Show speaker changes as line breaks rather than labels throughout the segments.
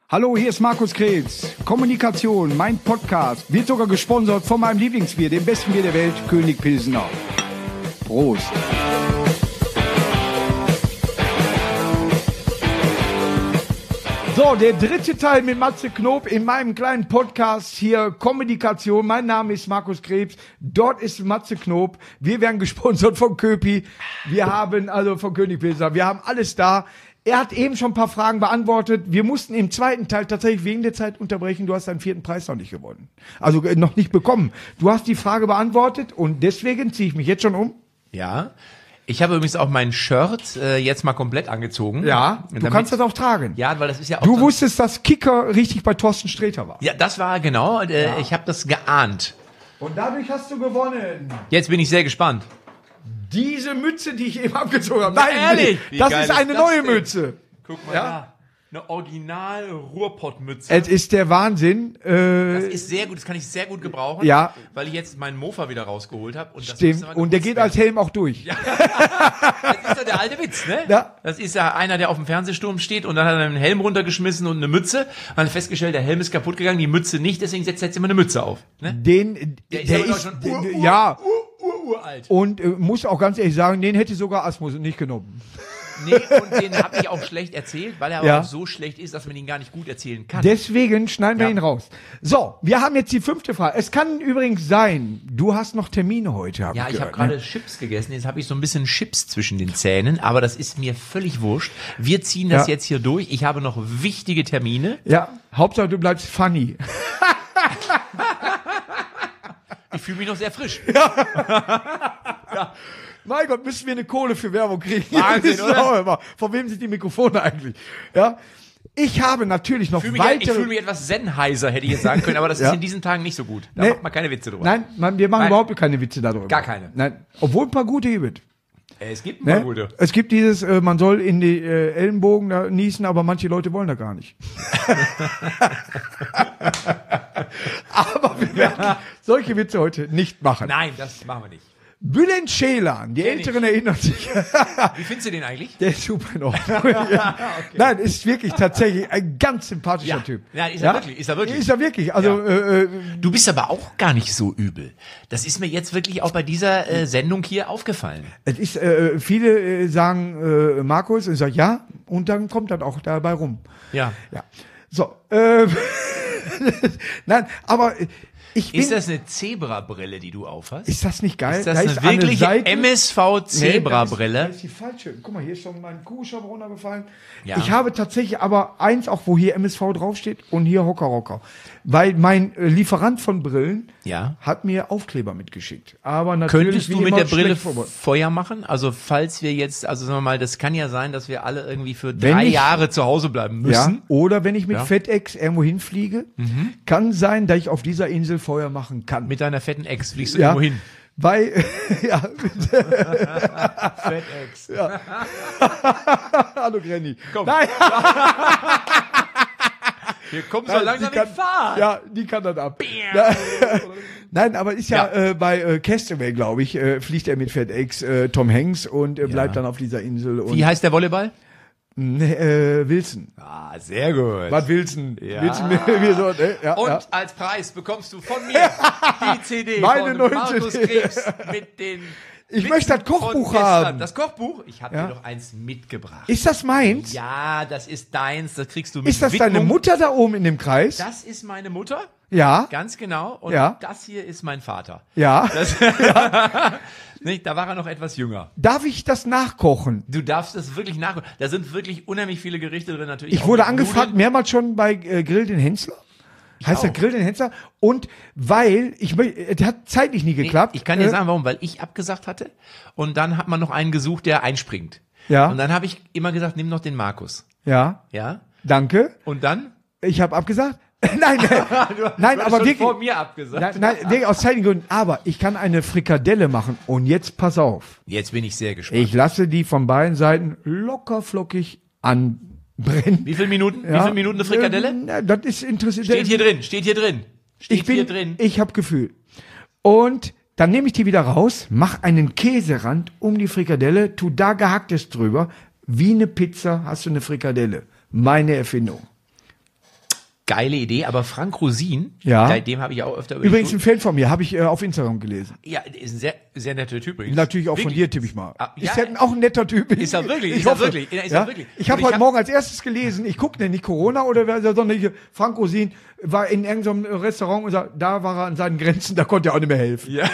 Hallo, hier ist Markus Krebs. Kommunikation, mein Podcast, wird sogar gesponsert von meinem Lieblingsbier, dem besten Bier der Welt, König Pilsener. Prost. So, der dritte Teil mit Matze Knob in meinem kleinen Podcast hier, Kommunikation. Mein Name ist Markus Krebs, dort ist Matze Knob. Wir werden gesponsert von Köpi. Wir haben, also von König Pilsener, wir haben alles da. Er hat eben schon ein paar Fragen beantwortet. Wir mussten im zweiten Teil tatsächlich wegen der Zeit unterbrechen. Du hast deinen 4. Preis noch nicht gewonnen. Also noch nicht bekommen. Du hast die Frage beantwortet und deswegen ziehe ich mich jetzt schon um.
Ja. Ich habe übrigens auch mein Shirt jetzt mal komplett angezogen.
Ja, du kannst das auch tragen.
Ja, weil das ist ja auch
Du wusstest, dass Kicker richtig bei Thorsten Sträter war.
Ja, das war genau. Ich habe das geahnt.
Und dadurch hast du gewonnen.
Jetzt bin ich sehr gespannt.
Diese Mütze, die ich eben abgezogen habe.
Na, ehrlich?
Das ist eine neue Mütze.
Guck mal da. Eine original Ruhrpottmütze.
Es ist der Wahnsinn.
Das ist sehr gut, das kann ich sehr gut gebrauchen,
ja,
weil ich jetzt meinen Mofa wieder rausgeholt habe. Und das
stimmt, und der geht als Helm auch durch.
Ja. Das ist ja der alte Witz, ne?
Ja.
Das ist ja einer, der auf dem Fernsehsturm steht und dann hat er einen Helm runtergeschmissen und eine Mütze. Man hat festgestellt, der Helm ist kaputt gegangen, die Mütze nicht, deswegen setzt er jetzt immer eine Mütze auf. Ne?
Der ist schon uralt. Und muss auch ganz ehrlich sagen, den hätte sogar Asmus nicht genommen.
Nee, und den habe ich auch schlecht erzählt, weil er aber auch so schlecht ist, dass man ihn gar nicht gut erzählen kann.
Deswegen schneiden wir ihn raus. So, wir haben jetzt die 5. Frage. Es kann übrigens sein, du hast noch Termine heute.
Ja, ich habe gerade Chips gegessen. Jetzt habe ich so ein bisschen Chips zwischen den Zähnen, aber das ist mir völlig wurscht. Wir ziehen das jetzt hier durch. Ich habe noch wichtige Termine.
Ja, Hauptsache du bleibst funny.
Ich fühle mich noch sehr frisch.
Ja. Mein Gott, müssen wir eine Kohle für Werbung kriegen.
Wahnsinn, oder?
Von wem sind die Mikrofone eigentlich? Ja. Ich habe natürlich noch weitere...
Ich fühle mich etwas Sennheiser, hätte ich jetzt sagen können, aber das ist in diesen Tagen nicht so gut. Da macht man keine Witze drüber.
Nein, wir machen überhaupt keine Witze darüber.
Gar keine.
Nein, obwohl ein paar gute gibt.
Es gibt ein paar gute.
Es gibt dieses, man soll in die Ellenbogen da niesen, aber manche Leute wollen da gar nicht. Aber wir werden solche Witze heute nicht machen.
Nein, das machen wir nicht.
Bülent Ceylan, die Älteren erinnern sich.
Wie findest du den eigentlich?
Der ist super in Ordnung. Ja. Okay. Nein, ist wirklich tatsächlich ein ganz sympathischer Typ.
Ja, ist er wirklich.
Ist er wirklich. Also,
du bist aber auch gar nicht so übel. Das ist mir jetzt wirklich auch bei dieser Sendung hier aufgefallen.
Es ist, viele sagen Markus, und ich sage ja, und dann kommt das auch dabei rum.
Ja.
So, nein, aber
ist das eine Zebrabrille, die du aufhast?
Ist das nicht geil?
Ist das eine wirkliche MSV-Zebrabrille?
Das ist die falsche. Guck mal, hier ist schon mein Kuhschopf runtergefallen.
Ja.
Ich habe tatsächlich aber eins, auch wo hier MSV draufsteht und hier Hocker. Weil mein Lieferant von Brillen hat mir Aufkleber mitgeschickt. Aber natürlich
könntest du mit der Brille Feuer machen? Also falls wir jetzt, also sagen wir mal, das kann ja sein, dass wir alle irgendwie für 3 Jahre zu Hause bleiben müssen.
Ja, oder wenn ich mit FedEx irgendwo hinfliege, kann sein, dass ich auf dieser Insel Feuer machen kann.
Mit deiner fetten Ex fliegst du irgendwo hin.
Weil,
FedEx.
Ja. Hallo Granny.
Komm.
Nein.
Hier kommt so langsam in Fahrt.
Ja, die kann das ab. Nein, aber ist bei Castaway, glaube ich, fliegt er mit FedEx Tom Hanks und bleibt dann auf dieser Insel. Und
wie heißt der Volleyball?
Wilson.
Ah, sehr gut.
Was Wilson?
Ja.
Wilson
und als Preis bekommst du von mir die CD
meine
von Markus Krebs mit den...
Ich möchte das Kochbuch haben.
Das Kochbuch? Ich habe dir doch eins mitgebracht.
Ist das meins?
Ja, das ist deins. Das kriegst du mit
Ist das deine Mutter da oben in dem Kreis?
Das ist meine Mutter.
Ja.
Ganz genau. Und das hier ist mein Vater.
Ja.
Nicht, da war er noch etwas jünger.
Darf ich das nachkochen?
Du darfst das wirklich nachkochen. Da sind wirklich unheimlich viele Gerichte drin. Natürlich.
Ich wurde angefragt, mehrmals schon bei Grill den Hensler. Heißt der Grill den Hensler? Und weil, es hat zeitlich nie geklappt.
Ich kann dir sagen, warum. Weil ich abgesagt hatte. Und dann hat man noch einen gesucht, der einspringt.
Ja.
Und dann habe ich immer gesagt, nimm noch den Markus.
Ja.
Ja.
Danke.
Und dann?
Ich habe abgesagt. Nein, nein, aber wirklich.
Vor mir abgesagt.
Nein, wirklich aus zeitlichen Gründen. Aber ich kann eine Frikadelle machen. Und jetzt pass auf.
Jetzt bin ich sehr gespannt.
Ich lasse die von beiden Seiten locker flockig anbrennen.
Wie viele Minuten? Wie viele Minuten eine Frikadelle?
Das ist interessant.
Steht hier drin.
Ich habe Gefühl. Und dann nehme ich die wieder raus, mach einen Käserand um die Frikadelle, tu da Gehacktes drüber. Wie eine Pizza hast du eine Frikadelle. Meine Erfindung.
geile Idee, aber Frank Rosin,
Ja.
dem habe ich auch öfter
Übrigens ein Fan von mir, habe ich auf Instagram gelesen.
Ja, ist ein sehr, sehr netter Typ übrigens.
Natürlich auch
Wirklich.
von dir, tippe ich mal.
Ja,
ist ja auch ein netter Typ.
Ist er wirklich,
Ich
ist er
hoffe,
wirklich, ist er wirklich.
Ich habe
Und
heute Morgen als erstes gelesen, ich gucke nicht Corona oder wer, sondern hier, Frank Rosin war in irgendeinem Restaurant und da war er an seinen Grenzen, da konnte er auch nicht mehr helfen.
Ja.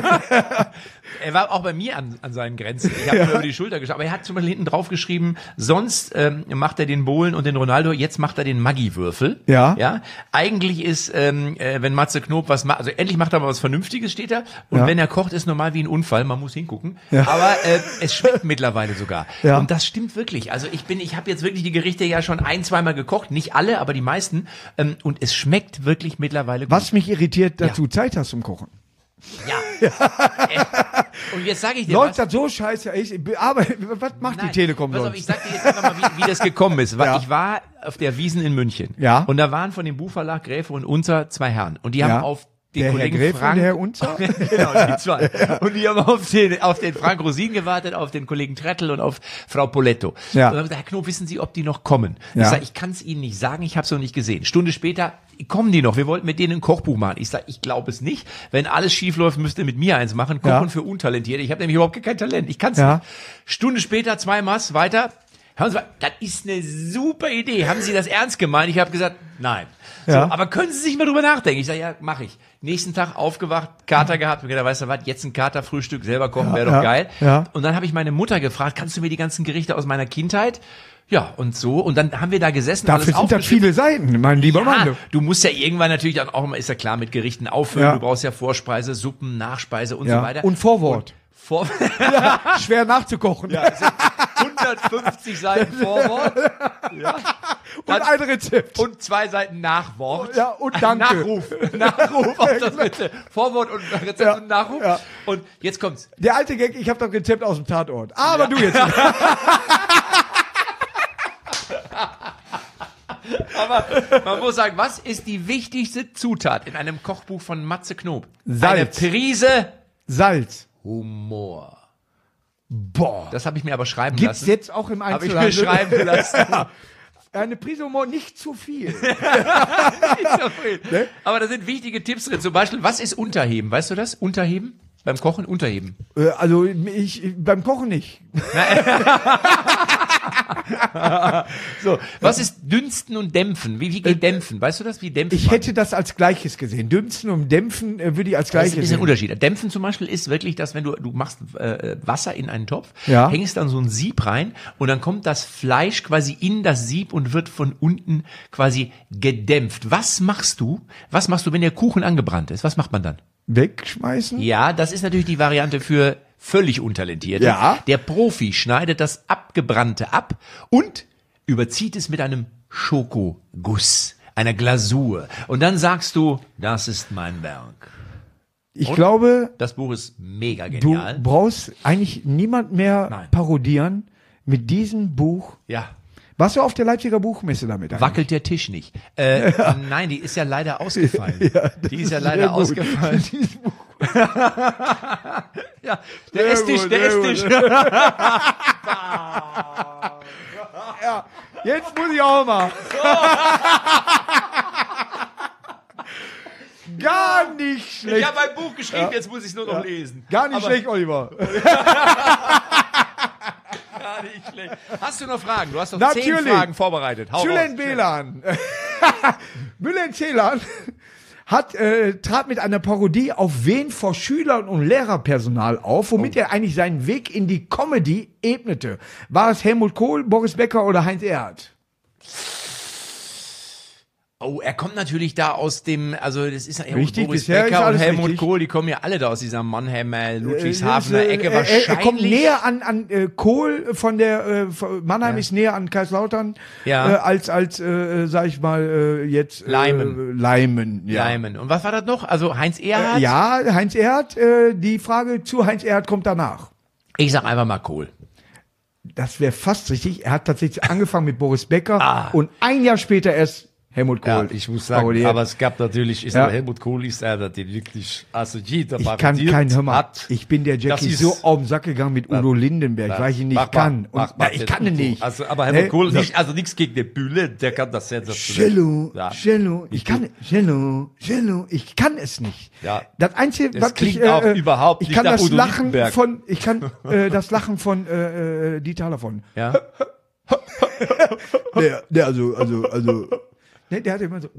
Er war auch bei mir an seinen Grenzen. Ich habe mir über die Schulter geschaut, aber er hat zum Beispiel hinten drauf geschrieben, sonst macht er den Bohlen und den Ronaldo, jetzt macht er den Maggi-Würfel.
Ja.
Eigentlich ist, wenn Matze Knob was macht, also endlich macht er mal was Vernünftiges, steht er. Und wenn er kocht, ist normal wie ein Unfall, man muss hingucken. Ja. Aber es schmeckt mittlerweile sogar.
Ja.
Und das stimmt wirklich. Also ich habe jetzt wirklich die Gerichte ja schon 1-2 Mal gekocht, nicht alle, aber die meisten. Und es schmeckt wirklich mittlerweile gut.
Was mich irritiert, dass du Zeit hast zum Kochen.
Ja. Und jetzt sage ich dir
Läuft das so scheiße? Aber was macht die Telekom
pass auf,
sonst?
ich sag dir jetzt einfach mal, wie das gekommen ist. Weil ich war auf der Wiesn in München.
Ja.
Und da waren von dem Buchverlag Gräfe und Unzer 2 Herren. Und die haben auf den
der
Kollegen
Herr Gräfe
Frank...
und der Herr Unzer?
Genau, die 2. Und die haben auf den Frank Rosin gewartet, auf den Kollegen Trettel und auf Frau Poletto.
Ja.
Und dann haben gesagt, Herr Knob, wissen Sie, ob die noch kommen?
Ja.
Ich sage, ich kann es Ihnen nicht sagen, ich habe es noch nicht gesehen. Stunde später kommen die noch. Wir wollten mit denen ein Kochbuch machen. Ich sage, ich glaube es nicht. Wenn alles schief läuft, müsst ihr mit mir eins machen. Kochen für Untalentierte. Ich habe nämlich überhaupt kein Talent. Ich kann es nicht. Stunde später, 2 Maß, weiter. Hören Sie mal, das ist eine super Idee. Haben Sie das ernst gemeint? Ich habe gesagt, nein. So, aber können Sie sich mal drüber nachdenken? Ich sage, ja, mache ich. Nächsten Tag aufgewacht, Kater gehabt. Und gedacht, weißt du was, jetzt ein Katerfrühstück selber kochen, wäre doch geil.
Ja.
Und dann habe ich meine Mutter gefragt, kannst du mir die ganzen Gerichte aus meiner Kindheit? Ja, und so. Und dann haben wir da gesessen.
Dafür sind das viele Seiten, mein lieber Mann.
Du musst ja irgendwann natürlich dann auch immer, ist ja klar, mit Gerichten auffüllen. Du brauchst ja Vorspeise, Suppen, Nachspeise und so weiter.
Und Vorwort. Schwer nachzukochen.
Ja, 150 Seiten Vorwort. Ja.
Und ein Rezept.
Und 2 Seiten Nachwort.
Ja, und Danke.
Nachruf auf das Rezept. Vorwort und Rezept und Nachruf.
Ja.
Und jetzt kommt's.
Der alte Gag, ich habe das Rezept aus dem Tatort. Aber du jetzt.
Aber man muss sagen, was ist die wichtigste Zutat in einem Kochbuch von Matze Knob?
Salz.
Eine Prise
Salz.
Humor.
Boah.
Das habe ich mir aber schreiben
Gibt's
lassen.
jetzt auch im
Habe ich
Einzelhandel?
mir schreiben lassen.
Eine Prise Humor, nicht zu viel.
Ne? Aber da sind wichtige Tipps drin. Zum Beispiel, was ist Unterheben? Weißt du das? Unterheben? Beim Kochen unterheben.
Also beim Kochen nicht.
So, was ist Dünsten und Dämpfen? Wie geht Dämpfen? Weißt du das? Wie dämpfen?
Ich hätte das als Gleiches gesehen. Dünsten und Dämpfen würde ich als
das ist
Gleiches
ein bisschen
sehen.
Unterschied. Dämpfen zum Beispiel ist wirklich das, wenn du machst Wasser in einen Topf,
Ja.
hängst dann so ein Sieb rein und dann kommt das Fleisch quasi in das Sieb und wird von unten quasi gedämpft. Was machst du, wenn der Kuchen angebrannt ist? Was macht man dann?
Wegschmeißen?
Ja, das ist natürlich die Variante für völlig Untalentierte.
Ja.
Der Profi schneidet das Abgebrannte ab und überzieht es mit einem Schokoguss, einer Glasur. Und dann sagst du, das ist mein Werk.
Ich glaube,
Das Buch ist mega
du
genial.
brauchst eigentlich niemand mehr
Nein.
parodieren mit diesem Buch.
Ja.
Warst du auf der Leipziger Buchmesse damit? eigentlich?
Wackelt der Tisch nicht. Nein, die ist ja leider ausgefallen. Die ist ja leider
sehr gut.
ausgefallen.
Dieses Buch.
Ja, der Esstisch,
gut,
der
sehr gut.
Esstisch.
Ja, jetzt muss ich auch mal. Gar nicht schlecht.
Ich habe ein Buch geschrieben, jetzt muss ich es nur noch lesen.
Gar nicht
Aber
schlecht, Oliver.
Gar nicht schlecht. Hast du noch Fragen? Du hast noch
Natürlich.
10 Fragen vorbereitet. Hau
Julian
raus.
Belan. Bülent Ceylan trat mit einer Parodie auf wen vor Schülern und Lehrerpersonal auf, womit er eigentlich seinen Weg in die Comedy ebnete. War es Helmut Kohl, Boris Becker oder Heinz Erhardt?
Oh, er kommt natürlich da aus dem, also das ist ja
Richtig,
Boris
bisher ist
Becker und
alles
Helmut
richtig.
Kohl, die kommen ja alle da aus dieser Mannheimer, Ludwigshafener Ecke wahrscheinlich.
Er kommt näher an Kohl von der Mannheim ist näher an Kaiserslautern
Ja.
als sag ich mal jetzt
Leimen.
Leimen. Ja.
Leimen. Und was war das noch? Also Heinz Erhardt?
Ja, Heinz Erhardt. Die Frage zu Heinz Erhardt kommt danach.
Ich sag einfach mal Kohl.
Das wäre fast richtig. Er hat tatsächlich angefangen mit Boris Becker und ein Jahr später erst Helmut Kohl.
Ja, ich muss sagen,
parodiert.
aber es gab natürlich, Helmut Kohl ist einer, der wirklich, also jeder
Ich kann hör mal,
hat.
ich bin der Jackie
ist-
so auf den Sack gegangen mit Udo Lindenberg, weil ich ihn nicht kann. Ich kann ihn nicht.
Also, aber Helmut
Ne?
Kohl, nicht, also nichts gegen den Bühle, der kann das
Cello,
Ja.
Cello, ich kann es nicht.
Ja.
Das Einzige,
Das
was
klingt
ich,
auch überhaupt
ich
nicht
kann
nach
das
Udo
Lachen
Lindenberg.
von, ich kann das Lachen von Dieter Hallervorden.
Ja.
Der ne, der hat immer so,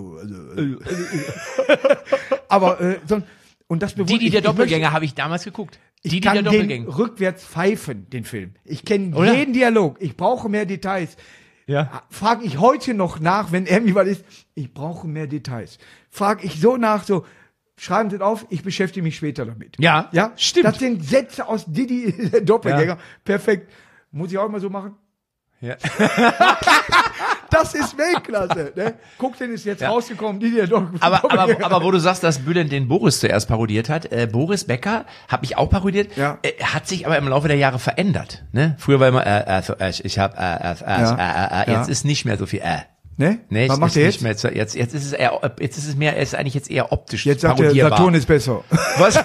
aber und das bewundere
Didi der
ich möchte-
Doppelgänger habe ich damals geguckt.
Ich
Didi der
kann den
Doppelgänger.
rückwärts pfeifen, den Film. Ich kenne
Oder?
jeden Dialog. Ich brauche mehr Details.
Ja.
Frage ich heute noch nach, wenn irgendwie was ist. Ich brauche mehr Details. Frage ich so nach, so, schreiben Sie es auf, ich beschäftige mich später damit.
Ja,
Ja,
stimmt.
Das sind Sätze aus Didi, der Doppelgänger. Perfekt. Muss ich auch immer so machen?
Ja.
Das ist Weltklasse. Ne? Guck, den ist jetzt rausgekommen, Didi, der Doppelgänger.
Aber wo du sagst, dass Bülent den Boris zuerst parodiert hat, Boris Becker habe ich auch parodiert,
Ja.
hat sich aber im Laufe der Jahre verändert. Ne? Früher war immer, ich habe, jetzt ist nicht mehr so viel,
Ne?
Nee,
Was
es
macht
ist
er
nicht
jetzt?
mehr so, jetzt ist es eher, jetzt ist es mehr, es ist eigentlich jetzt eher optisch
Jetzt sagt er,
parodierbar.
Saturn ist besser.
Was?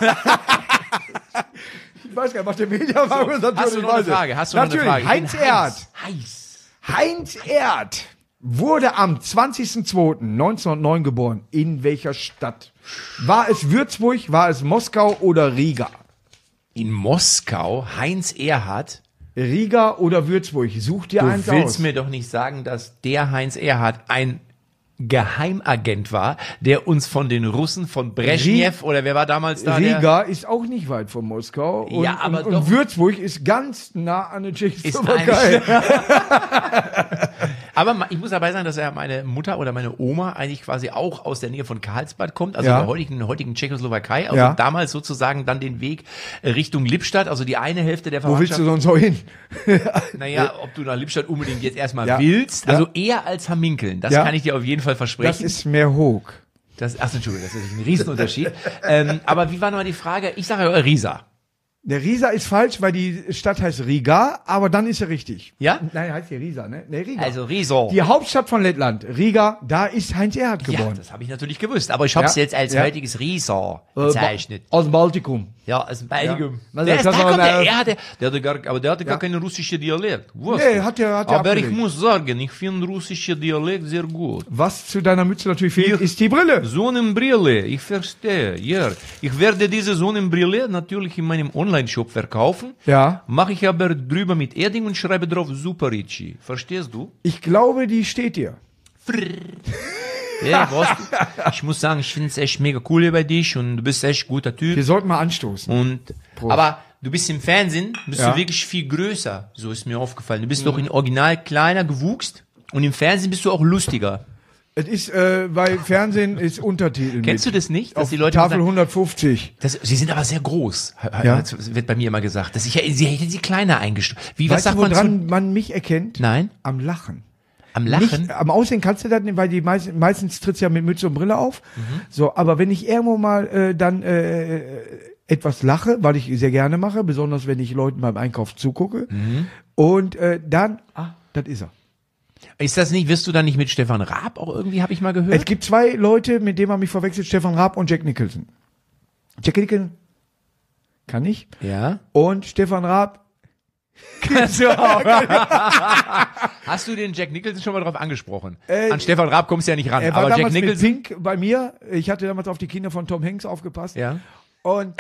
Ich weiß gar nicht, macht der Mediamarkt Saturn
Hast du
ist
noch eine
besser.
Frage? Hast du noch eine
Natürlich,
Frage? Ich
Heinz
bin
Erd.
Heiß.
Heinz Erd wurde am 20.02.1909 geboren. In welcher Stadt? War es Würzburg, war es Moskau oder Riga?
In Moskau, Heinz Erhardt.
Riga oder Würzburg? Such dir
Du
eins
willst
aus.
mir doch nicht sagen, dass der Heinz Erhardt ein Geheimagent war, der uns von den Russen, von Brezhnev oder wer war damals da?
Riga ist auch nicht weit von Moskau. Und,
Ja, aber
und,
doch.
und Würzburg ist ganz nah an der
Ist
Tschechoslowakei.
Aber ich muss dabei sagen, dass meine Mutter oder meine Oma eigentlich quasi auch aus der Nähe von Karlsbad kommt, also
Ja.
der heutigen Tschechoslowakei, also
Ja.
damals sozusagen dann den Weg Richtung Lippstadt, also die eine Hälfte der
Wo willst
Verwandtschaft.
du sonst noch hin?
Naja, ob du nach Lippstadt unbedingt jetzt erstmal
Ja.
willst,
Ja.
also eher als Hamminkeln, das
Ja.
kann ich dir auf jeden Fall versprechen.
Das ist mehr hoch.
Entschuldigung, das ist ein Riesenunterschied. Aber wie war nochmal die Frage? Ich sage ja Riesa.
Der Riesa ist falsch, weil die Stadt heißt Riga, aber dann ist er richtig.
Ja?
Nein, heißt die Riesa, ne? Ne, Riga.
Also Riesa.
Die Hauptstadt von Lettland, Riga, da ist Heinz Erhardt
Ja,
geboren.
das habe ich natürlich gewusst, aber ich habe es
Ja.
jetzt als
Ja.
heutiges Riesa bezeichnet.
Aus dem Baltikum.
Ja, aus dem Baltikum.
Ja.
Der,
Also,
da
kann man
kommt
mal-
der hatte gar keinen russischen Dialekt. Wusste.
Nee, hat er
Aber ich
abgelegt.
muss sagen, ich finde russischen Dialekt sehr gut.
Was zu deiner Mütze natürlich fehlt, ist die Brille.
Sonnenbrille, ich verstehe. Ja, ich werde diese Sonnenbrille natürlich in meinem Online-Shop verkaufen.
Ja.
Mache ich aber drüber mit Erding und schreibe drauf Super Ricci. Verstehst du?
Ich glaube, die steht dir.
Ja, weißt du, ich muss sagen, ich finde es echt mega cool hier bei dich und du bist echt guter Typ.
Wir sollten mal anstoßen.
Und,
Prost.
aber du bist im Fernsehen, bist
Ja.
du wirklich viel größer. So ist mir aufgefallen. Du bist doch in Original kleiner gewuchst und im Fernsehen bist du auch lustiger.
Es ist, weil Fernsehen ist Untertitel.
Kennst du das nicht? Dass
Auf
die Leute
Tafel
sagen,
150.
sie sind aber sehr groß.
Ja.
Das wird bei mir immer gesagt. Sie hätten sie kleiner eingestuft. Was
Weißt du,
sagt man
woran
zu?
man mich erkennt?
Nein.
Am Lachen.
Am Lachen?
Nicht, am Aussehen kannst du das nicht, weil die meistens tritt's ja mit Mütze und Brille auf.
Mhm.
So, aber wenn ich irgendwo mal dann etwas lache, weil ich sehr gerne mache, besonders wenn ich Leuten beim Einkauf zugucke,
Mhm.
und dann, das ist er.
Ist das nicht, wirst du dann nicht mit Stefan Raab auch irgendwie, habe ich mal gehört?
Es gibt zwei Leute, mit denen man mich verwechselt, Stefan Raab und Jack Nicholson. Jack Nicholson kann ich.
Ja.
Und Stefan Raab,
Kannst du auch. Hast du den Jack Nicholson schon mal drauf angesprochen? An Stefan Raab kommst du ja nicht ran.
er war
Aber Jack
damals mit
Nicholson.
Pink bei mir. Ich hatte damals auf die Kinder von Tom Hanks aufgepasst.
Ja.
Und,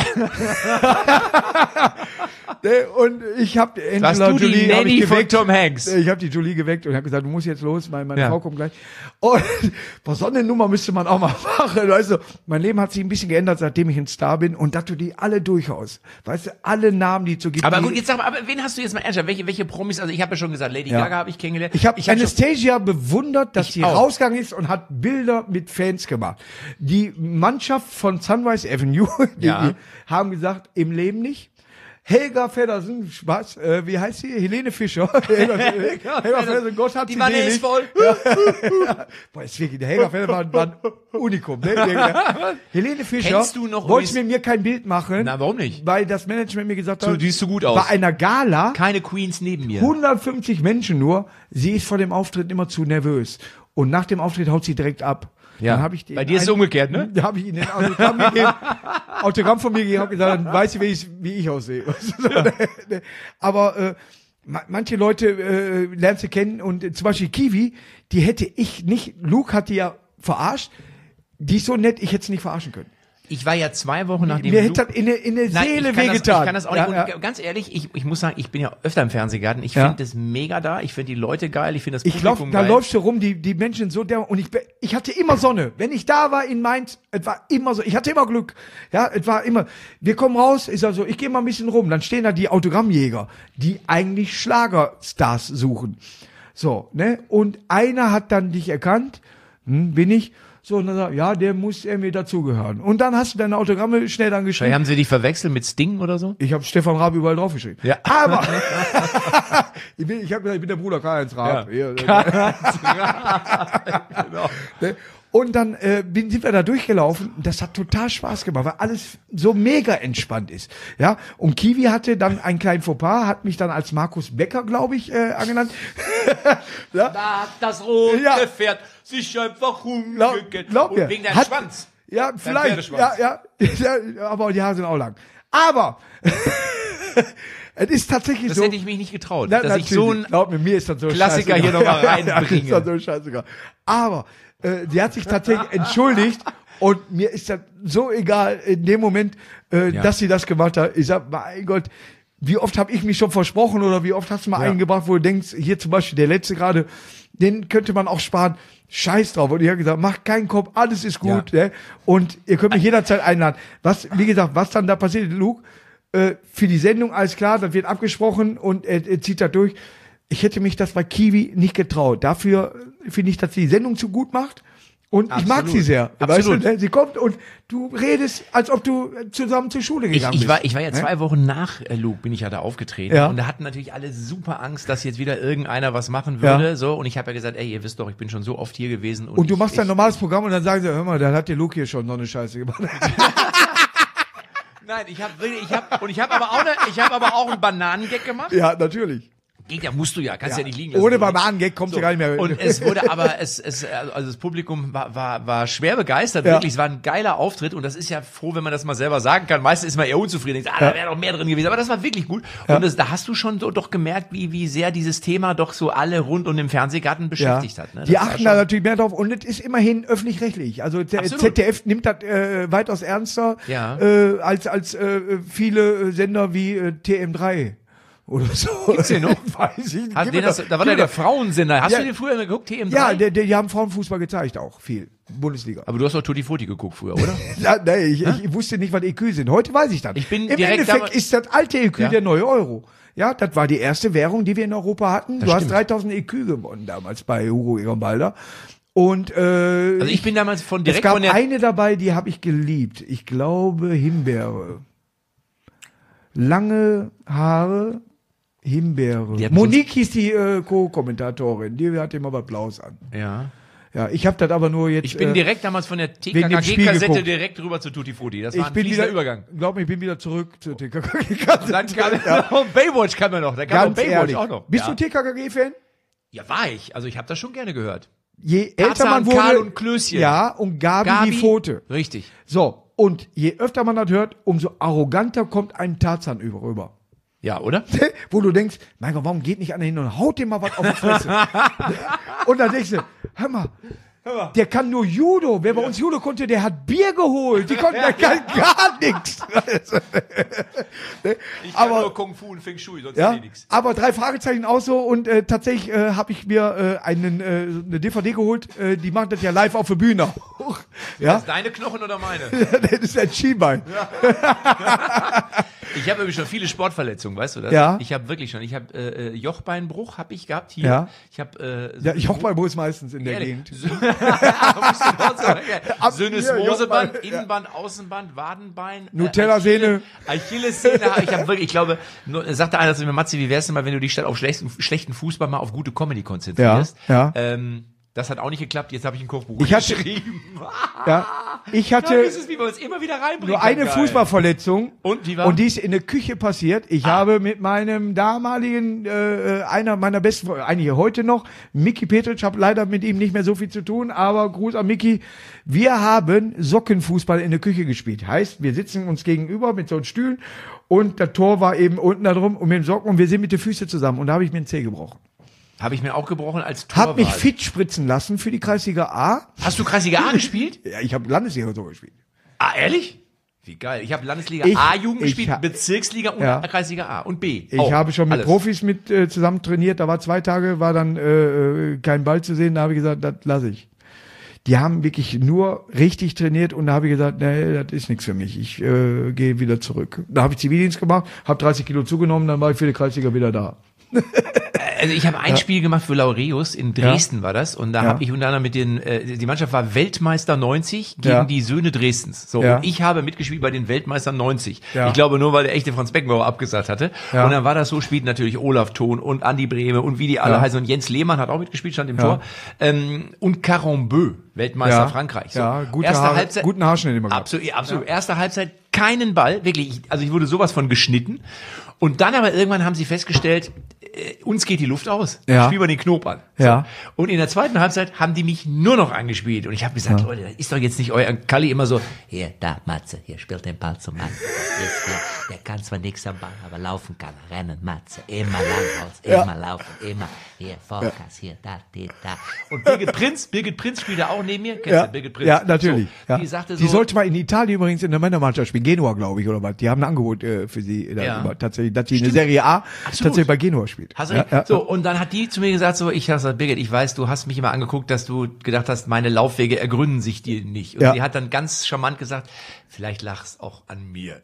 und ich habe
Warst
Angela
du die
Jolie hab
Nanny
ich
von
geweckt.
Tom Hanks?
Ich habe die Jolie geweckt und habe gesagt, du musst jetzt los, meine
Ja.
Frau kommt gleich. Und so eine Nummer müsste man auch mal machen. Weißt du, mein Leben hat sich ein bisschen geändert, seitdem ich ein Star bin und dass du die alle durchhaust. Weißt du, alle Namen, die es so gibt.
Aber
die,
gut, jetzt sag mal, aber wen hast du jetzt mal ernsthaft? Welche Promis? Also ich habe ja schon gesagt, Lady
Ja.
Gaga habe ich kennengelernt.
Ich habe
hab schon-
Anastasia bewundert, dass
Ich
sie
auch.
rausgegangen ist und hat Bilder mit Fans gemacht. Die Mannschaft von Sunrise Avenue,
Ja.
die haben gesagt, im Leben nicht. Helga Feddersen, Spaß, wie heißt sie? Helene Fischer. Helga Feddersen, Gott hat
Die
sie
Wanne
selig.
ist voll.
Boah, ist wirklich, der Helga Feddersen war ein Unikum. Ne? Helene Fischer,
Kennst du noch
wollte
übrigens-
mit mir kein Bild machen.
Na, warum nicht?
Weil das Management mir gesagt
Du
hat,
siehst so gut aus.
bei einer Gala,
Keine Queens neben mir.
150 Menschen nur, sie ist vor dem Auftritt immer zu nervös. Und nach dem Auftritt haut sie direkt ab.
Ja.
Dann hab ich
Bei dir ist es umgekehrt, ne?
Da habe ich ihnen ein Autogramm gegeben, Autogramm von mir gegeben, habe gesagt, dann weiß sie, wie ich aussehe. Aber manche Leute lernst du kennen und zum Beispiel Kiwi, die hätte ich nicht, Luke hat die ja verarscht, die ist so nett, ich hätte sie nicht verarschen können.
Ich war ja 2 Wochen nachdem
Mir hätte das in der Seele wehgetan.
Ich kann das auch nicht. Und ganz ehrlich, ich muss sagen, ich bin ja öfter im Fernsehgarten. Ich finde das mega da. Ich finde die Leute geil. Ich finde das Publikum geil.
Da läufst du rum, die Menschen so der und ich hatte immer Sonne. Wenn ich da war in Mainz, es war immer so. Ich hatte immer Glück. Ja, es war immer. Wir kommen raus, ist also, ich gehe mal ein bisschen rum. Dann stehen da die Autogrammjäger, die eigentlich Schlagerstars suchen. So, ne? Und einer hat dann dich erkannt. Bin ich. So, und dann sagt, ja, der muss mir dazugehören. Und dann hast du deine Autogramme schnell dann geschrieben.
Haben sie dich verwechselt mit Sting oder so?
Ich habe Stefan Raab überall draufgeschrieben.
Ja.
Aber ich habe gesagt, ich bin der Bruder Karl-Heinz Raab. Ja. Genau. Und dann sind wir da durchgelaufen und das hat total Spaß gemacht, weil alles so mega entspannt ist. Ja, und Kiwi hatte dann einen kleinen Fauxpas, hat mich dann als Markus Becker, glaube ich, angenannt.
Ja? Da hat das rote Pferd sich einfach umgekehrt.
Glaub mir.
Und wegen deinem Schwanz.
Ja, vielleicht. Ja, aber die Haare sind auch lang. Aber es ist tatsächlich
das
so.
Das hätte ich mich nicht getraut, dass ich so einen
glaub mir ist das so
Klassiker hier nochmal reinbringe.
Ist das so scheißegal. Aber die hat sich tatsächlich entschuldigt und mir ist das so egal in dem Moment, dass sie das gemacht hat. Ich sag, mein Gott, wie oft habe ich mich schon versprochen oder wie oft hast du mal eingebracht, wo du denkst, hier zum Beispiel der letzte gerade, den könnte man auch sparen. Scheiß drauf. Und ich habe gesagt, macht keinen Kopf, alles ist gut. Ne? Und ihr könnt mich jederzeit einladen. Wie gesagt, was dann da passiert, Luke, für die Sendung, alles klar, das wird abgesprochen und er zieht das durch. Ich hätte mich das bei Kiwi nicht getraut. Dafür finde ich, dass sie die Sendung zu gut macht. Und ich mag sie sehr.
Absolut.
Weißt du, sie kommt und du redest, als ob du zusammen zur Schule gegangen bist.
Ich war ja 2 Wochen nach Luke, bin ich ja da aufgetreten. Ja. Und da hatten natürlich alle super Angst, dass jetzt wieder irgendeiner was machen würde. Ja. So. Und ich habe ja gesagt, ey, ihr wisst doch, ich bin schon so oft hier gewesen.
Und du machst ein normales Programm und dann sagen sie, hör mal, dann hat der Luke hier schon so eine Scheiße gemacht.
Nein, ich habe aber auch einen Bananengag gemacht.
Ja, natürlich.
Geht ja, musst du ja, kannst ja nicht liegen lassen.
Ohne Bananengag kommst du gar nicht mehr.
Und es wurde aber, also das Publikum war schwer begeistert, wirklich, es war ein geiler Auftritt und das ist ja froh, wenn man das mal selber sagen kann. Meistens ist man eher unzufrieden, denkt, da wäre doch mehr drin gewesen, aber das war wirklich gut. Und da hast du schon so doch gemerkt, wie sehr dieses Thema doch so alle rund um den Fernsehgarten beschäftigt hat. Ne?
Die achten da natürlich mehr drauf und es ist immerhin öffentlich-rechtlich. Also der ZDF nimmt das weitaus ernster als viele Sender wie TM3. Oder so.
Gibt's den noch?
Weiß ich nicht.
Da war der Frauensender. Hast du den früher geguckt, TM3?
Ja, die haben Frauenfußball gezeigt auch, viel. Bundesliga.
Aber du hast auch Tutti Frutti geguckt früher, oder?
Ja, nee, ich wusste nicht, was EQ sind. Heute weiß ich das. Im Endeffekt ist das alte EQ der neue Euro. Ja, das war die erste Währung, die wir in Europa hatten. Du hast 3000 EQ gewonnen damals bei Hugo Egon-Balder. Und
also ich bin damals
es gab eine dabei, die habe ich geliebt. Ich glaube Himbeere. Lange Haare. Himbeere. Monique hieß die Co-Kommentatorin, die hat immer was Blaues an.
Ja.
Ja, ich habe das aber nur jetzt.
Ich bin direkt damals von der TKKG-Kassette direkt rüber zu Tutti Frutti. Das war ein fließender Übergang.
Glaub mir, ich bin wieder zurück zur TKKG-Kassette.
Dann kam Baywatch kam ja noch. Da kam Baywatch auch noch.
Bist du TKKG-Fan?
Ja, war ich. Also ich habe das schon gerne gehört.
Je älter man wurde,
Karl und Klößchen.
Ja, und Gabi die Pfote.
Richtig.
So, und je öfter man das hört, umso arroganter kommt ein Tarzan rüber.
Ja, oder?
Wo du denkst, mein Gott, warum geht nicht einer hin und haut dir mal was auf die Fresse? Und dann denkst du, hör mal, der kann nur Judo. Wer bei uns Judo konnte, der hat Bier geholt. Der kann gar nichts.
Ich kann nur Kung Fu und Feng Shui, sonst nichts.
Aber 3 Fragezeichen auch so und tatsächlich habe ich mir eine DVD geholt, die macht das ja live auf der Bühne auch. Ja?
Das ist deine Knochen oder meine?
Das ist ein Schienbein. Ja.
Ich habe irgendwie schon viele Sportverletzungen, weißt du das?
Ja.
Ich habe wirklich schon. Ich habe Jochbeinbruch habe ich gehabt hier.
Ja.
Ich habe
Jochbeinbruch ist meistens in der Gegend.
Syndesmoseband, Innenband, Außenband, Wadenbein,
Nutella-Sehne,
Achillessehne. Ich glaube, sagte einer zu mir, Matze, wie wär's denn mal, wenn du dich statt auf schlechten Fußball mal auf gute Comedy konzentrierst?
Ja.
Da Das hat auch nicht geklappt, jetzt habe ich ein Kochbuch
geschrieben. Ich hatte
das ist es, wie wir uns immer wieder reinbringen.
nur eine Fußballverletzung.
Und wie war?
Und die ist in der Küche passiert. Ich habe mit meinem damaligen, einer meiner besten Freunde, eigentlich heute noch, Miki Petric, habe leider mit ihm nicht mehr so viel zu tun, aber Gruß an Miki. Wir haben Sockenfußball in der Küche gespielt. Heißt, wir sitzen uns gegenüber mit so einem Stühlen und das Tor war eben unten da drum und mit dem Socken und wir sind mit den Füßen zusammen und da habe ich mir einen Zeh gebrochen.
Habe ich mir auch gebrochen als Torwart.
Hab mich fit spritzen lassen für die Kreisliga A.
Hast du Kreisliga A gespielt?
Ja, ich habe Landesliga so gespielt.
Ah, ehrlich? Wie geil. Ich habe Landesliga A-Jugend gespielt, Bezirksliga und Kreisliga A und B.
Ich habe schon mit Profis zusammen trainiert. Da war 2 Tage, war dann kein Ball zu sehen. Da habe ich gesagt, das lasse ich. Die haben wirklich nur richtig trainiert und da habe ich gesagt, nee, das ist nichts für mich. Ich gehe wieder zurück. Da habe ich Zivildienst gemacht, habe 30 Kilo zugenommen, dann war ich für die Kreisliga wieder da.
Also ich habe ein Spiel gemacht für Laureus, in Dresden war das, und da habe ich unter anderem mit die Mannschaft war Weltmeister 90 gegen die Söhne Dresdens. So, und ich habe mitgespielt bei den Weltmeistern 90. Ich glaube nur, weil der echte Franz Beckenbauer abgesagt hatte. Und dann war das so, spielten natürlich Olaf Thon und Andi Brehme und wie die alle heißen, und Jens Lehmann hat auch mitgespielt, stand im Tor. Und Caron Beu, Weltmeister Frankreich. So,
guten Haarschnitt immer gehabt.
Absolut. Erste Halbzeit, keinen Ball, wirklich, ich wurde sowas von geschnitten. Und dann aber irgendwann haben sie festgestellt, uns geht die Luft aus. Spielen wir den Knob an. So. Und in der zweiten Halbzeit haben die mich nur noch angespielt. Und ich habe gesagt, Leute, das ist doch jetzt nicht euer Kalli immer so, hier, da, Matze, hier, spielt den Ball zum Mann. Der kann zwar nichts am Ball, aber laufen kann er. Rennen, Matze, immer lang raus, immer laufen, immer, hier, Vollgas, hier, da. Und Birgit Prinz spielt da auch neben mir. Kennst du Birgit Prinz?
Ja, natürlich.
So, die sagte so,
die sollte mal in Italien übrigens in der Männermannschaft spielen. Genua, glaube ich, oder was. Die haben ein Angebot für sie. Tatsächlich, dass sie in der Serie A tatsächlich bei Genua spielt.
Hast du So, und dann hat die zu mir gesagt, so, ich habe gesagt, Birgit, ich weiß, du hast mich immer angeguckt, dass du gedacht hast, meine Laufwege ergründen sich dir nicht. Und sie hat dann ganz charmant gesagt, vielleicht lachst auch an mir.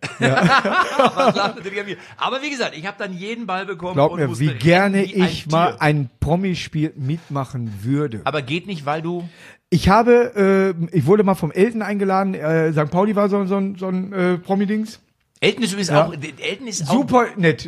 Was lacht natürlich an mir? Aber wie gesagt, ich habe dann jeden Ball bekommen.
Glaub mir, wie gerne ich mal ein Promispiel mitmachen würde.
Aber geht nicht, weil du...
Ich wurde mal vom Elton eingeladen, St. Pauli war so ein Promi-Dings.
Elton ist übrigens auch, Elton ist
super nett.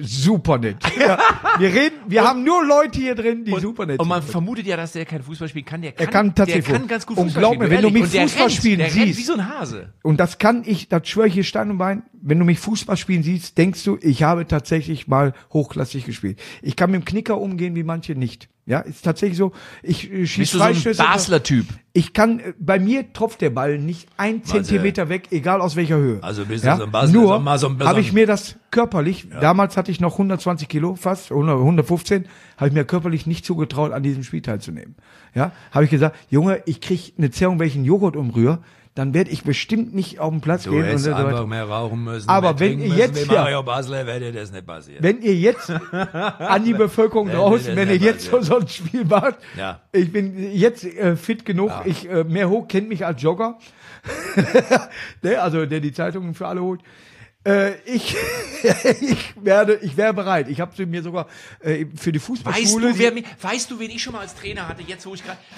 Wir haben nur Leute hier drin, die super nett sind.
Und man vermutet ja, dass der kein Fußball spielen kann. Der
kann tatsächlich
ganz gut Fußball spielen.
Und glaub mir, wenn du mich Fußball spielen
siehst. Der rennt wie
siehst.
so ein Hase.
Und das schwöre ich hier Stein und Bein, wenn du mich Fußball spielen siehst, denkst du, ich habe tatsächlich mal hochklassig gespielt. Ich kann mit dem Knicker umgehen, wie manche nicht. Ja, ist tatsächlich so. Ich schieße Freistöße.
So ein Basler-Typ.
Bei mir tropft der Ball nicht 1 Zentimeter weg, egal aus welcher Höhe.
Also bist du so ein Basler.
Nur habe ich mir das körperlich, damals hatte ich noch 120 Kilo, fast 115, habe ich mir körperlich nicht zugetraut, an diesem Spiel teilzunehmen. Ja, habe ich gesagt, Junge, ich krieg eine Zerrung, wenn ich einen Joghurt umrühre, dann werde ich bestimmt nicht auf den Platz gehen.
Du hättest einfach mehr rauchen müssen.
Aber wenn ihr jetzt,
Mario Basler, wäre dir das nicht passiert.
Wenn ihr jetzt an die Bevölkerung draußen, wenn ihr jetzt so ein Spiel macht, ich bin jetzt fit genug, mehr hoch kennt mich als Jogger, also der die Zeitungen für alle holt. Ich wäre bereit. Ich habe mir sogar für die Fußballschule.
Weißt du, wen ich schon mal als Trainer hatte, jetzt wo ich gerade...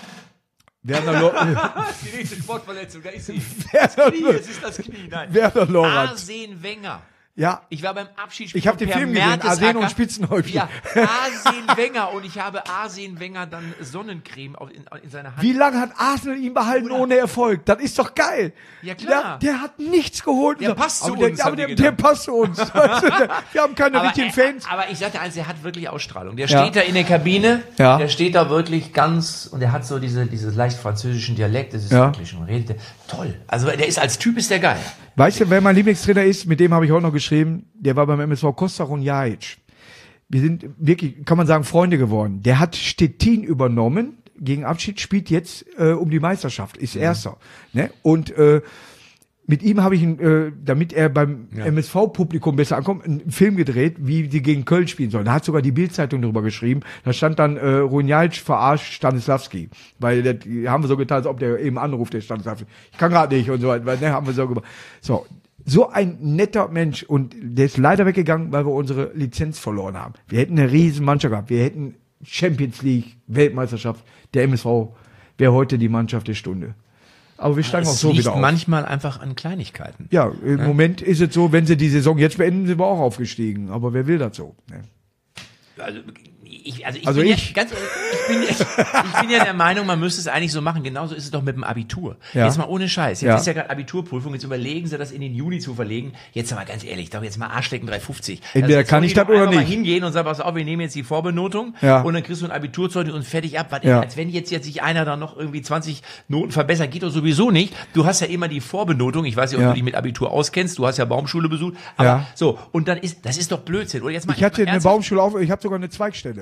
Die nächste Sportverletzung, da ist sie.
Es
ist das Knie, nein.
Werner Lorand.
Arsene Wenger.
Ja.
Ich war beim Abschiedsspiel.
Ich habe den Film gesehen, Arsene und Spitzenhäubchen.
Ja, Arsene Wenger, und ich habe Arsene Wenger dann Sonnencreme in seiner Hand.
Wie lange hat Arsenal ihn behalten ohne Erfolg? Das ist doch geil.
Ja, klar.
Der hat nichts geholt.
Der passt zu uns.
Aber der passt zu uns. Wir haben keine richtigen Fans.
Aber ich sagte eins, der hat wirklich Ausstrahlung. Der steht da in der Kabine, der steht da wirklich ganz, und der hat so dieses leicht französischen Dialekt, das ist wirklich schon, redet toll. Also der ist als Typ ist der geil.
Weißt du, wer mein Lieblingstrainer ist, mit dem habe ich heute noch geschrieben, der war beim MSV Costa Runjajic. Wir sind wirklich, kann man sagen, Freunde geworden. Der hat Stettin übernommen, gegen Abschied, spielt jetzt um die Meisterschaft, ist Erster. Ne? Und mit ihm habe ich, damit er beim MSV-Publikum besser ankommt, einen Film gedreht, wie die gegen Köln spielen sollen. Da hat sogar die Bild-Zeitung drüber geschrieben. Da stand dann, Runjajic verarscht Stanislavski. Weil die haben wir so getan, als ob der eben anruft, der Stanislavski. Ich kann gerade nicht und so weiter. Ne, haben wir so gemacht. So ein netter Mensch. Und der ist leider weggegangen, weil wir unsere Lizenz verloren haben. Wir hätten eine riesen Mannschaft gehabt. Wir hätten Champions League, Weltmeisterschaft. Der MSV wäre heute die Mannschaft der Stunde. Aber wir steigen auch so wieder auf.
Es liegt manchmal einfach an Kleinigkeiten.
Ja, im Moment ist es so, wenn sie die Saison jetzt beenden, sind wir auch aufgestiegen. Aber wer will das so? Ne?
Also, ich bin ja, ganz ehrlich, ich bin ja der Meinung, man müsste es eigentlich so machen. Genauso ist es doch mit dem Abitur.
Ja.
Jetzt mal ohne Scheiß. Jetzt ist ja gerade Abiturprüfung. Jetzt überlegen Sie, das in den Juni zu verlegen. Jetzt mal ganz ehrlich, doch jetzt mal Arschlecken 350.
Entweder kann ich das oder nicht.
Mal hingehen und sagen, pass auf, wir nehmen jetzt die Vorbenotung und dann kriegst du ein Abiturzeugnis und fertig ab. Was als wenn jetzt sich einer da noch irgendwie 20 Noten verbessert, geht doch sowieso nicht. Du hast ja immer die Vorbenotung. Ich weiß nicht, ob du dich mit Abitur auskennst. Du hast ja Baumschule besucht. Aber so, und dann das ist doch Blödsinn. Oder jetzt mal
ich hatte eine Baumschule ich habe sogar eine Zweigstelle.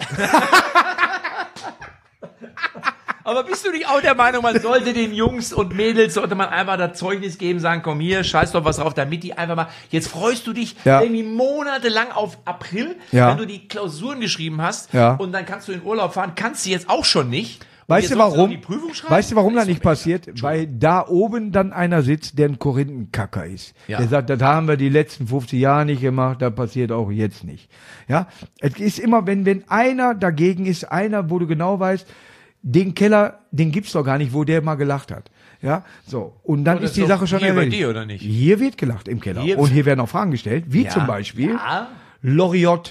Aber bist du nicht auch der Meinung, man sollte den Jungs und Mädels, sollte man einfach das Zeugnis geben, sagen, komm hier, scheiß doch was drauf, damit die einfach mal, jetzt freust du dich irgendwie monatelang auf April, wenn du die Klausuren geschrieben hast und dann kannst du in Urlaub fahren, kannst du jetzt auch schon nicht.
Weißt du warum? Weißt du, warum das nicht passiert? Weil da oben dann einer sitzt, der ein Korinthenkacker ist. Ja. Der sagt, das haben wir die letzten 50 Jahre nicht gemacht, das passiert auch jetzt nicht. Ja, es ist immer, wenn einer dagegen ist, einer, wo du genau weißt, den Keller, den gibt's doch gar nicht, wo der mal gelacht hat. Ja, so. Und dann ist die Sache schon erledigt.
Hier bei dir, oder nicht?
Hier wird gelacht im Keller. Und hier werden auch Fragen gestellt, wie zum Beispiel Loriot,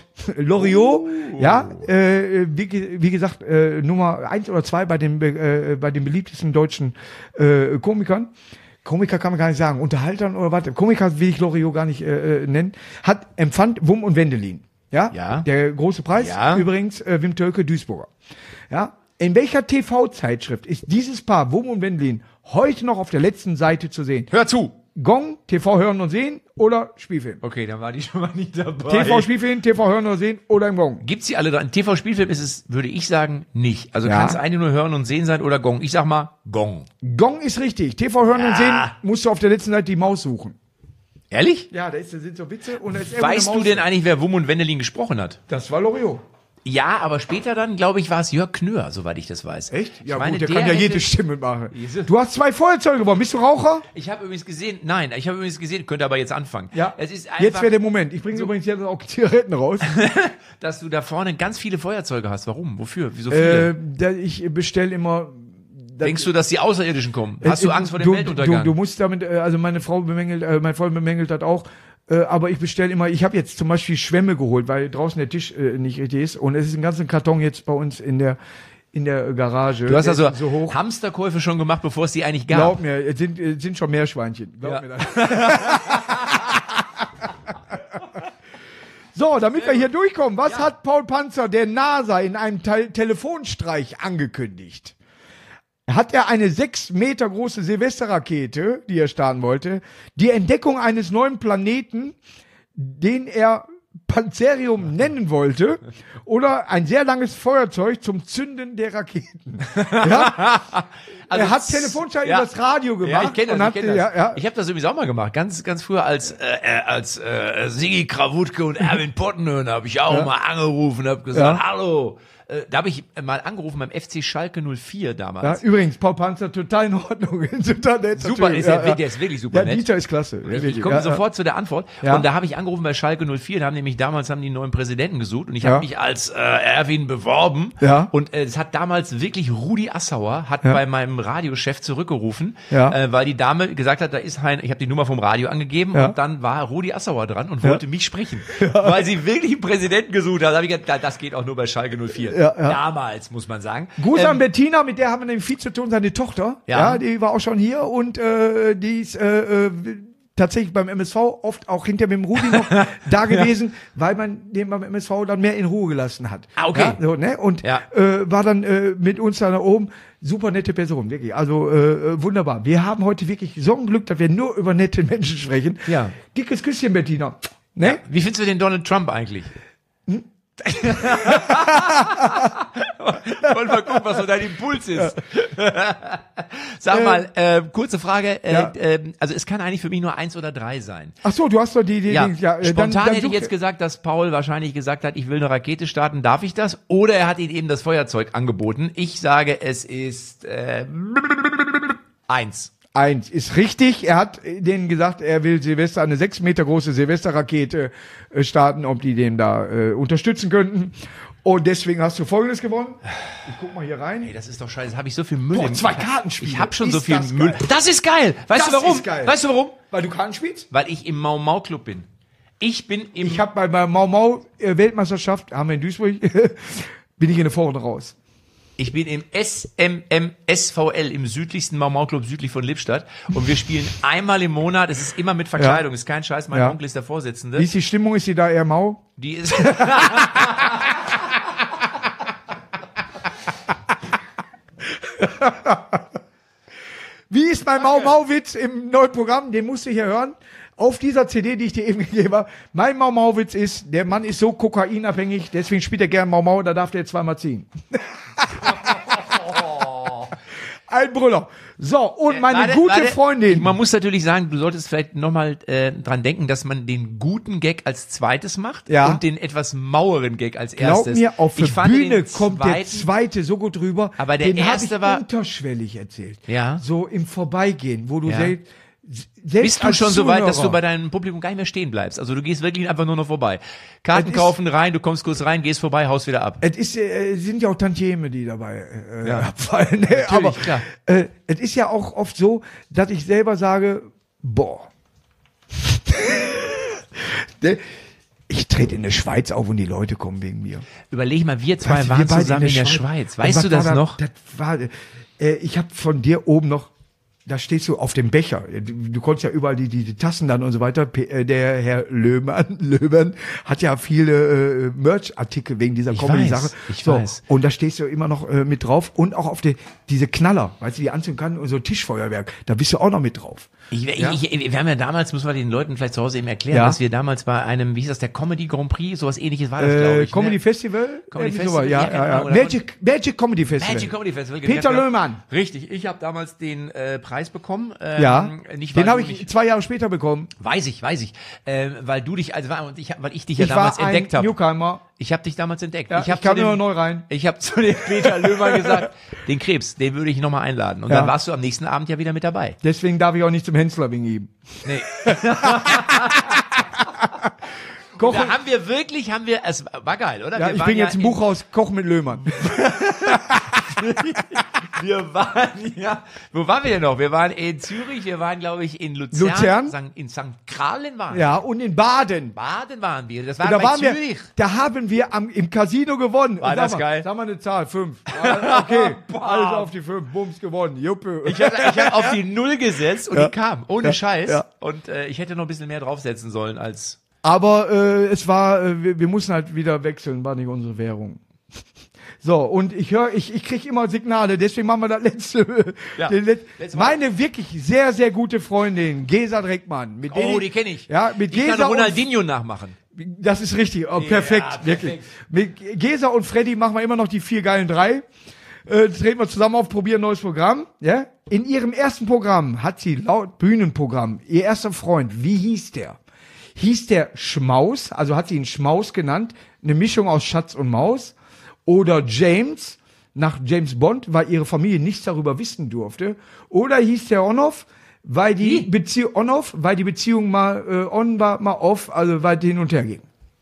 wie gesagt, Nummer 1 oder 2 bei den beliebtesten deutschen Komikern. Komiker kann man gar nicht sagen, Unterhaltern oder was. Komiker will ich Loriot gar nicht nennen. Empfand Wum und Wendelin. Ja. Der große Preis übrigens Wim Tölke, Duisburger. Ja. In welcher TV-Zeitschrift ist dieses Paar, Wum und Wendelin, heute noch auf der letzten Seite zu sehen?
Hör zu!
Gong, TV hören und sehen oder Spielfilm?
Okay, dann war die schon mal nicht dabei.
TV-Spielfilm, TV hören und sehen oder im Gong?
Gibt's die alle da? Ein TV-Spielfilm ist es, würde ich sagen, nicht. Also kann es eigentlich nur hören und sehen sein oder Gong. Ich sag mal Gong.
Gong ist richtig. TV hören und sehen musst du auf der letzten Seite die Maus suchen.
Ehrlich?
Ja, da sind so Witze. Und da ist
weißt du denn eigentlich, wer Wum und Wendelin gesprochen hat?
Das war Loriot.
Ja, aber später dann, glaube ich, war es Jörg Knör, soweit ich das weiß.
Echt? Ja, gut, der kann ja jede Stimme machen. Du hast 2 Feuerzeuge gewonnen. Bist du Raucher?
Ich habe übrigens gesehen, könnte aber jetzt anfangen.
Ja, es ist einfach, jetzt wäre der Moment. Ich bringe übrigens jetzt auch Zigaretten raus.
Dass du da vorne ganz viele Feuerzeuge hast. Warum? Wofür? Wieso viele?
Ich bestelle immer...
Denkst du, dass die Außerirdischen kommen? Hast du Angst vor dem Weltuntergang?
Du musst damit, also meine Frau bemängelt das auch. Aber ich bestelle immer, ich habe jetzt zum Beispiel Schwämme geholt, weil draußen der Tisch nicht richtig ist. Und es ist ein ganzer Karton jetzt bei uns in der Garage.
Du hast also so hoch. Hamsterkäufe schon gemacht, bevor es die eigentlich gab.
Glaub mir, es sind schon Meerschweinchen. Glaub mir das. So, damit wir hier durchkommen, was hat Paul Panzer der NASA in einem Telefonstreich angekündigt? Hat er eine 6 Meter große Silvesterrakete, die er starten wollte, die Entdeckung eines neuen Planeten, den er Panzerium nennen wollte, oder ein sehr langes Feuerzeug zum Zünden der Raketen. Ja? Also er hat Telefonstreich über das Radio gemacht.
Ja, ich kenne das. Ich habe das übrigens auch mal gemacht, ganz früher als Sigi Krawutke und Erwin Pottenhöhner habe ich auch mal angerufen, habe gesagt, hallo. Da habe ich mal angerufen beim FC Schalke 04 damals.
Ja, übrigens, Paul Panzer, total in Ordnung.
Total nett. Super, der ist wirklich super nett.
Dieter ist klasse.
Ich komme sofort zu der Antwort. Ja. Und da habe ich angerufen bei Schalke 04. Da haben die einen neuen Präsidenten gesucht. Und ich habe mich als Erwin beworben. Ja. Und es hat damals wirklich Rudi Assauer bei meinem Radiochef zurückgerufen, weil die Dame gesagt hat, ich habe die Nummer vom Radio angegeben und dann war Rudi Assauer dran und wollte mich sprechen. Weil sie wirklich einen Präsidenten gesucht hat. Da habe ich gedacht, das geht auch nur bei Schalke 04. Damals, muss man sagen.
Gruß an Bettina, mit der haben wir nämlich viel zu tun, seine Tochter. Ja, die war auch schon hier und die ist tatsächlich beim MSV oft auch hinter mit dem Rudi noch da gewesen, weil man den beim MSV dann mehr in Ruhe gelassen hat.
Ah, okay.
Ja, so, ne? Und war dann mit uns da oben. Super nette Person, wirklich. Also wunderbar. Wir haben heute wirklich so ein Glück, dass wir nur über nette Menschen sprechen. Ja. Dickes Küsschen, Bettina. Ne?
Ja. Wie findest du den Donald Trump eigentlich? Wollen wir gucken, was so dein Impuls ist. Sag mal, kurze Frage. Also es kann eigentlich für mich nur 1 oder 3 sein.
Ach so, du hast doch die
spontan dann hätte ich jetzt gesagt, dass Paul wahrscheinlich gesagt hat, ich will eine Rakete starten. Darf ich das? Oder er hat ihm eben das Feuerzeug angeboten. Ich sage, es ist 1.
1 ist richtig. Er hat denen gesagt, er will Silvester eine 6 Meter große Silvesterrakete starten, ob die den da unterstützen könnten. Und deswegen hast du Folgendes gewonnen. Ich guck mal hier rein.
Ey, das ist doch scheiße. Das habe ich so viel Müll.
2 Kartenspiele.
Ich habe schon so viel Müll. Das ist geil. Weißt du warum? Weißt du warum?
Weil du Karten spielst?
Weil ich im Mau Mau Club bin. Ich habe
bei Mau Mau Weltmeisterschaft, haben wir in Duisburg, bin ich in der Vorrunde raus.
Ich bin im SVL, im südlichsten Mau-Mau-Club südlich von Lippstadt. Und wir spielen einmal im Monat. Es ist immer mit Verkleidung. Ist kein Scheiß. Mein Onkel ist der Vorsitzende.
Wie ist die Stimmung? Ist die da eher mau?
Die ist...
Wie ist mein Mau-Mau-Witz im neuen Programm? Den musst du hier hören. Auf dieser CD, die ich dir eben gegeben habe. Mein Mau-Mau-Witz ist, der Mann ist so kokainabhängig, deswegen spielt er gern Mau-Mau, da darf der zweimal ziehen. Ein Brüller. So, und meine gute Freundin.
Man muss natürlich sagen, du solltest vielleicht nochmal dran denken, dass man den guten Gag als zweites macht und den etwas maueren Gag als erstes.
Glaub mir, auf der Bühne kommt der zweite so gut rüber.
Aber der erste war
unterschwellig erzählt.
Ja.
So im Vorbeigehen, wo du selbst
bist du schon so weit, dass du
Zuhörer
bei deinem Publikum gar nicht mehr stehen bleibst? Also du gehst wirklich einfach nur noch vorbei. Karten kaufen, rein, du kommst kurz rein, gehst vorbei, haust wieder ab.
Es ist, sind ja auch Tantieme, die dabei abfallen.
Aber klar.
Es ist ja auch oft so, dass ich selber sage, boah. Ich trete in der Schweiz auf und die Leute kommen wegen mir.
Überleg mal, wir zwei waren zusammen in der Schweiz. Weißt du das noch?
Das war, ich habe von dir oben noch, da stehst du auf dem Becher. Du konntest ja überall die Tassen dann und so weiter. Der Herr Löbern hat ja viele Merch-Artikel wegen dieser Comedy-Sache.
Ich weiß.
Und da stehst du immer noch mit drauf. Und auch auf diese Knaller, weißt du, die anzünden kann und so Tischfeuerwerk. Da bist du auch noch mit drauf.
Wir haben ja damals, muss man den Leuten vielleicht zu Hause eben erklären, dass wir damals bei einem, wie hieß das, der Comedy Grand Prix, sowas ähnliches war das, glaube ich.
Comedy Festival?
Comedy Festival,
ja. Magic Comedy Festival.
Magic Comedy Festival.
Peter Löhmann.
Richtig, ich habe damals den Preis bekommen.
Den habe ich 2 Jahre später bekommen.
Weiß ich. Weil du dich, weil ich dich ja damals entdeckt habe.
Newcomer.
Ich habe dich damals entdeckt.
Ja, ich kam immer neu rein.
Ich habe zu dem Peter Löhmann gesagt, den Krebs, den würde ich nochmal einladen. Und dann warst du am nächsten Abend ja wieder mit dabei.
Deswegen darf ich auch nicht zum Hensler wegen ihm.
Nee. Es war geil, oder?
Ja, ich bin jetzt im Buch raus, Kochen mit Löhmann.
Wir waren wo waren wir denn noch? Wir waren in Zürich, wir waren, glaube ich, in Luzern. In St. Gallen waren wir.
Ja, und in Baden.
Baden waren wir. Das war
da
bei Zürich.
Da haben wir im Casino gewonnen.
War das geil?
Sag mal eine Zahl, 5. Okay, alles auf die 5, Bums, gewonnen. Juppe.
Ich hab auf die 0 gesetzt und die kam, ohne Scheiß. Ja. Und ich hätte noch ein bisschen mehr draufsetzen sollen als...
Aber es war, wir mussten halt wieder wechseln, war nicht unsere Währung. So, und ich krieg immer Signale, deswegen machen wir das letzte. Meine wirklich sehr, sehr gute Freundin, Gesa Dreckmann.
Die kenne ich.
Ja, mit
die
Gesa
kann Ronaldinho nachmachen.
Das ist richtig, perfekt, wirklich. Mit Gesa und Freddy machen wir immer noch die 4 geilen 3. Treten wir zusammen auf, probieren ein neues Programm. Ja? In ihrem ersten Programm hat sie laut Bühnenprogramm, ihr erster Freund, wie hieß der? Hieß der Schmaus, also hat sie ihn Schmaus genannt, eine Mischung aus Schatz und Maus. Oder James, nach James Bond, weil ihre Familie nichts darüber wissen durfte. Oder hieß der On-Off, weil die Beziehung mal on war, mal off, also weit hin und her ging.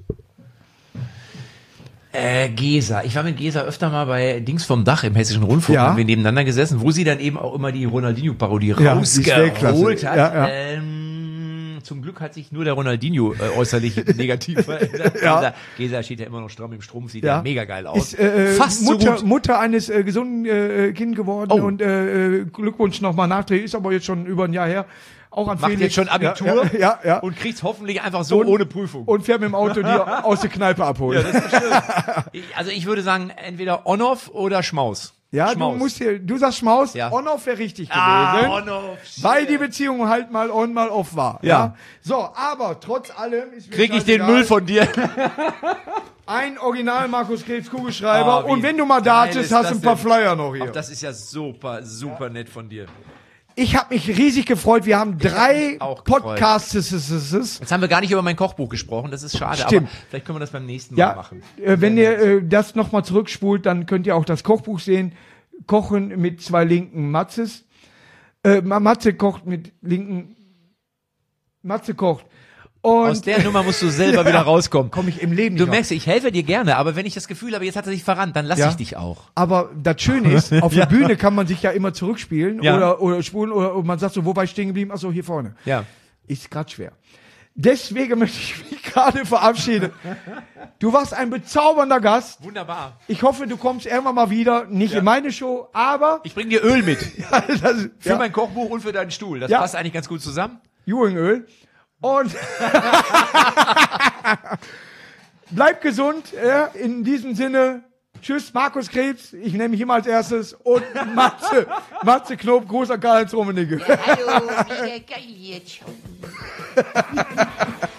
Gesa. Ich war mit Gesa öfter mal bei Dings vom Dach im Hessischen Rundfunk, haben wir nebeneinander gesessen, wo sie dann eben auch immer die Ronaldinho-Parodie rausgeholt hat. Ja. Zum Glück hat sich nur der Ronaldinho äußerlich negativ verändert. Gesa steht ja immer noch stramm im Strumpf, sieht ja mega geil aus.
Ist fast Mutter eines gesunden Kind geworden und Glückwunsch nochmal nachträglich, ist aber jetzt schon über ein Jahr her. Auch an
Macht
Felix.
Jetzt schon Abitur
ja.
Und kriegt's hoffentlich einfach so ohne Prüfung.
Und fährt mit dem Auto die aus der Kneipe abholen.
Ja, das ist schön. Also ich würde sagen, entweder On-Off oder Schmaus.
Ja,
Schmaus.
du sagst Schmaus, On-Off wäre richtig gewesen.
On-Off.
Weil die Beziehung halt mal on, mal off war. Ja. So, aber trotz allem ist mir
krieg ich den Müll von dir.
Ein Original Markus Krebs Kugelschreiber und wenn du mal datest, hast du ein paar Flyer noch hier.
Ach, das ist ja super nett von dir.
Ich habe mich riesig gefreut. Wir haben 3 Podcasts.
Jetzt haben wir gar nicht über mein Kochbuch gesprochen. Das ist schade, aber vielleicht können wir das beim nächsten Mal machen.
Wenn ihr das nochmal zurückspult, dann könnt ihr auch das Kochbuch sehen. Kochen mit 2 linken Matzes. Matze kocht mit linken... Matze kocht. Und
aus der Nummer musst du selber wieder rauskommen.
Komme ich im Leben
nicht. Du merkst, ich helfe dir gerne, aber wenn ich das Gefühl habe, jetzt hat er sich verrannt, dann lasse ich dich auch.
Aber das Schöne ist, auf der Bühne kann man sich ja immer zurückspielen oder spulen oder man sagt so, wo war ich stehen geblieben? Ach so, hier vorne.
Ja.
Ist grad schwer. Deswegen möchte ich mich gerade verabschieden. Du warst ein bezaubernder Gast.
Wunderbar.
Ich hoffe, du kommst irgendwann mal wieder, nicht in meine Show, aber
Ich bringe dir Öl mit.
für
Mein Kochbuch und für deinen Stuhl. Das
Ja.
passt eigentlich ganz gut zusammen.
Juringöl. Und bleib gesund. Ja, in diesem Sinne, tschüss, Markus Krebs. Ich nehme mich immer als erstes. Und Matze Knob, großer Karl-Heinz Rummenigge.
Hallo, wieder geil jetzt schon.